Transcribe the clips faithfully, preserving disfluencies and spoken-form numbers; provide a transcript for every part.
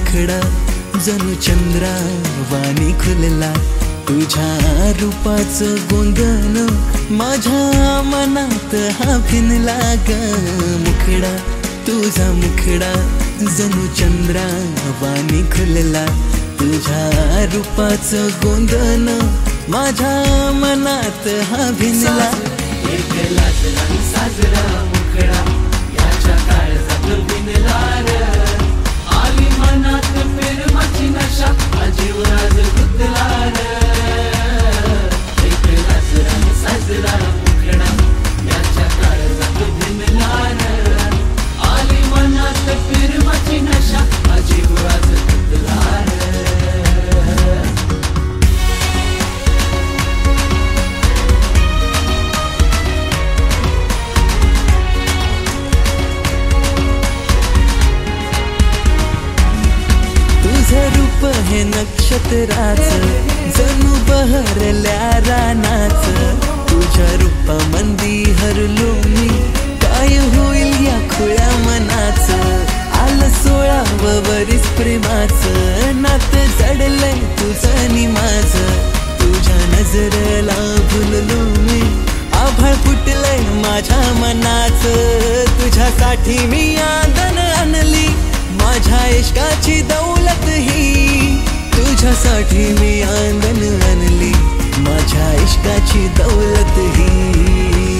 मुखडा जणू चंद्रा वाणी खुलला, तुझ्या रूपाचं गोंधन माझ्या मनात हा भिनला ग. मुखडा तुझा मुखडा जणू चंद्रा वाणी खुलला, तुझ्या रूपाचं गोंधन माझ्या मनात हा भिनला. एक लाजला साजरा मुखडा याच्या काळजात भिनला र, आली मनात प्रेमाची नशा अजीव राज गुंतला र. एक लाजला साजरा मुखडा याच्या काळजात भिनला र, आली मनात प्रेमाची नशा अजीव राज गुंतला र. तुझं रूप हे नक्षत्राचं जणू बहरल्या रानाचं, तुझ्या रूपामंदी हरलो मी काय होईल या खुळ्या मनाचं. आलं सोळावं वरीस प्रेमाचं नातं जडलंय तुझं नि माझं, तुझ्या नजरेला भुललो मी आभाळ फुटलंय माझ्या मनाचं. तुझ्यासाठी मी आदन आणली माझ्या इश्काची दौलत ही, तुझ्यासाठी मी आंगण आणली माझ्या इश्काची दौलत ही.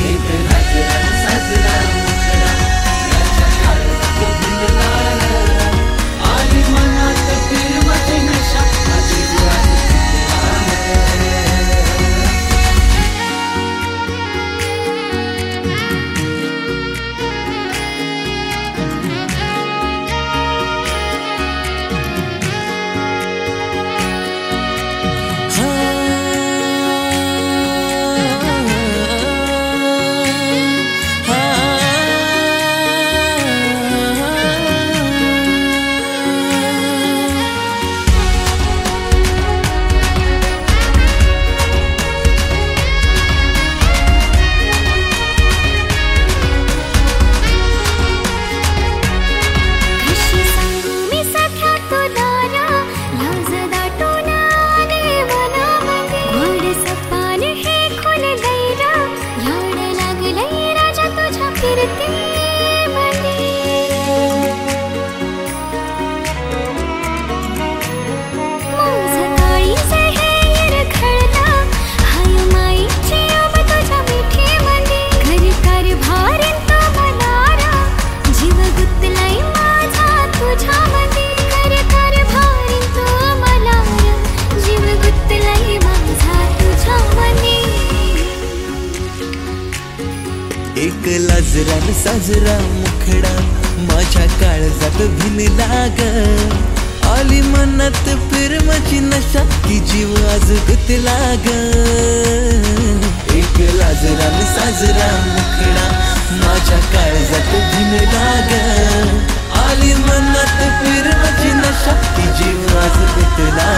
एक लाजरा साजरा मुखडा माझ्या काळजात भिनला ग, आली मनात प्रेमाची नशा की जीव आज गुंतला ग. एक लाजरा साजरा मुखडा माझ्या काळजात भिनला ग, आली मनात प्रेमाची नशा की जीव आज गुंतला